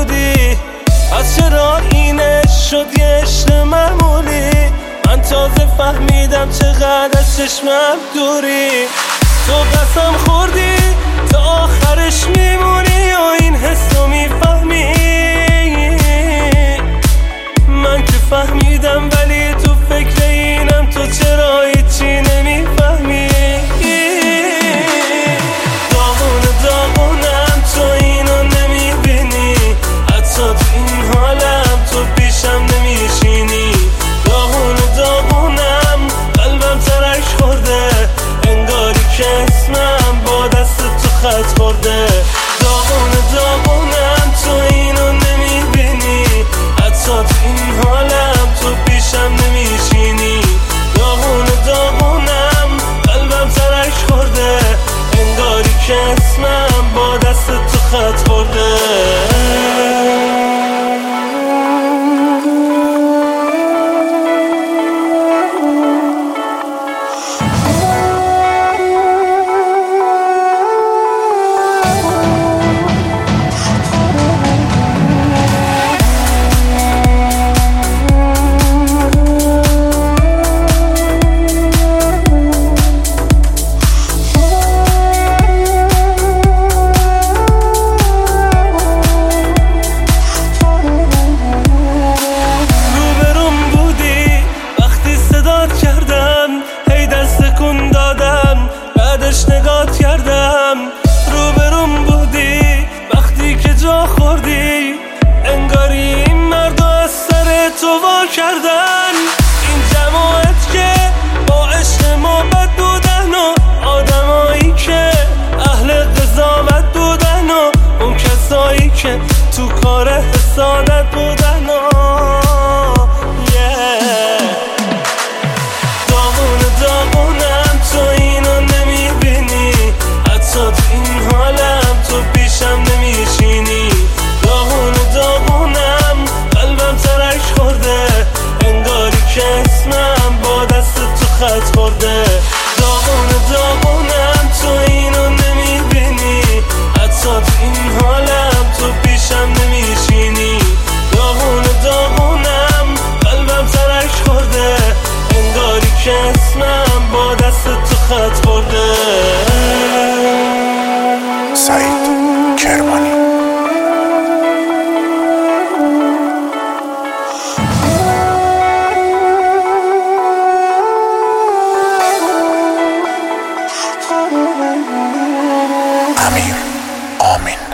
بودی، پس چرا اینش شد یه عشق معمولی؟ من تازه فهمیدم چقدر از چشمم دوری. تو قسم خوردی تا آخرش میمونی و این حسو میفهمی. من که فهمیدم ولی تو فکر اینم، تو چرا هیچی نمیفهمی؟ داغونم تو اینو نمیبینی، حتی تو این حالم تو پیشم نمیشینی. داغونم قلبم ترک خورده، انگاری که اسمم با دست تو خط خورده. داغونم تو اینو نمیبینی، حتی تو این حالم تو پیشم نمیشینی. داغونم قلبم ترک خورده، انگاری که اسمم با دست تو خط خورده. نگات کردم، روبروم بودی وقتی که جا خوردی، انگاری این مردو از سر تو وا کردن. این جماعت که با عشق ما بد بودن و آدمایی که اهل قضاوت بودن و اون کسایی که تو کار حسادت بودن و داغونم تو اینو نمیبینی، تو این حالم تو پیشم نمیشینی. داغونم قلبم ترک خورده، انگاری که اسمم با دست تو خط خورده. داغونم تو اینو نمیبینی، حتی تو این حالم تو پیشم نمیشینی. داغونم قلبم ترک خورده، انگاری که اسمم با دست تو خط خورده. سعید کرمانی. امیر آمین.